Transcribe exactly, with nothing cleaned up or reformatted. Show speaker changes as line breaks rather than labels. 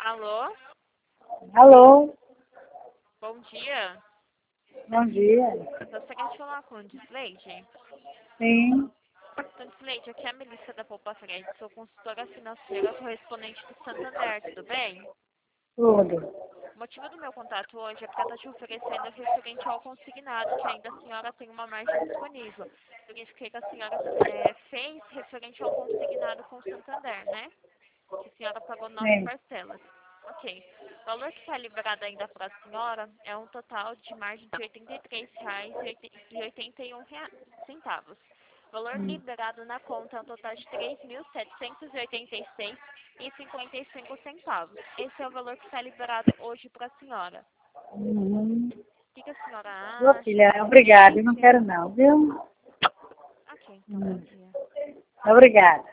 Alô?
Alô,
Bom dia.
bom dia.
Você quer falar com o Disleide?
Sim,
Então, Disleide, aqui é a Melissa da Poupança Guide. Sou consultora financeira correspondente do Santander, tudo bem?
tudo.
O motivo do meu contato hoje é para estar te oferecendo referente ao consignado, que ainda a senhora tem uma margem disponível. Verifiquei que a senhora é, fez referente ao consignado com o Santander, né? Que a senhora pagou nove
Sim.
parcelas. Ok. O valor que está liberado ainda para a senhora é um total de margem de oitenta e três reais e oitenta e um centavos. O valor
Hum.
liberado na conta é um total de três mil setecentos e oitenta e seis reais e cinquenta e cinco centavos. Esse é o valor que está liberado hoje para a senhora.
Uhum.
O que, que a senhora
Ô,
acha?
filha, obrigada. Eu não quero não, viu?
Ok, então bom
Hum.
dia.
Obrigada.